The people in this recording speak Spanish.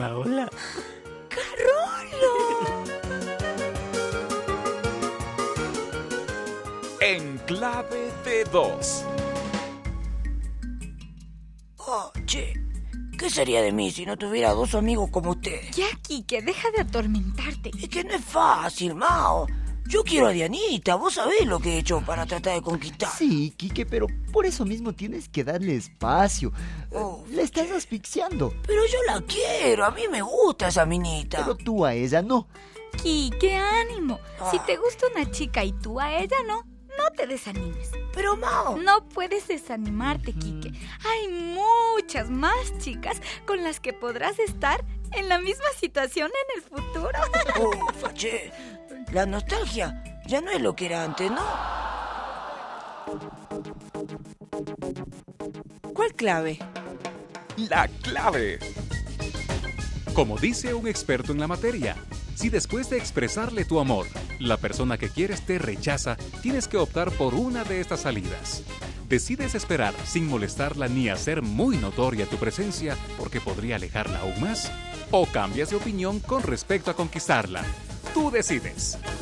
Hola. ¡Carolo! En clave de dos. Oh, che, ¿qué sería de mí si no tuviera dos amigos como ustedes? Ya, Quique, deja de atormentarte. Es que no es fácil, Mao. Yo quiero a Dianita, vos sabés lo que he hecho para tratar de conquistar. Sí, Quique, pero por eso mismo tienes que darle espacio. Oh, Le estás asfixiando. Pero yo la quiero, a mí me gusta esa minita. Pero tú a ella no. Quique, ánimo. Si te gusta una chica y tú a ella no te desanimes. Pero Mao... No puedes desanimarte, Quique. Hay muchas más chicas con las que podrás estar en la misma situación en el futuro. Ufa, che, la nostalgia ya no es lo que era antes, ¿no? ¿Cuál clave? La clave. Como dice un experto en la materia, si después de expresarle tu amor, la persona que quieres te rechaza, tienes que optar por una de estas salidas. Decides esperar sin molestarla ni hacer muy notoria tu presencia porque podría alejarla aún más, o cambias de opinión con respecto a conquistarla. Tú decides.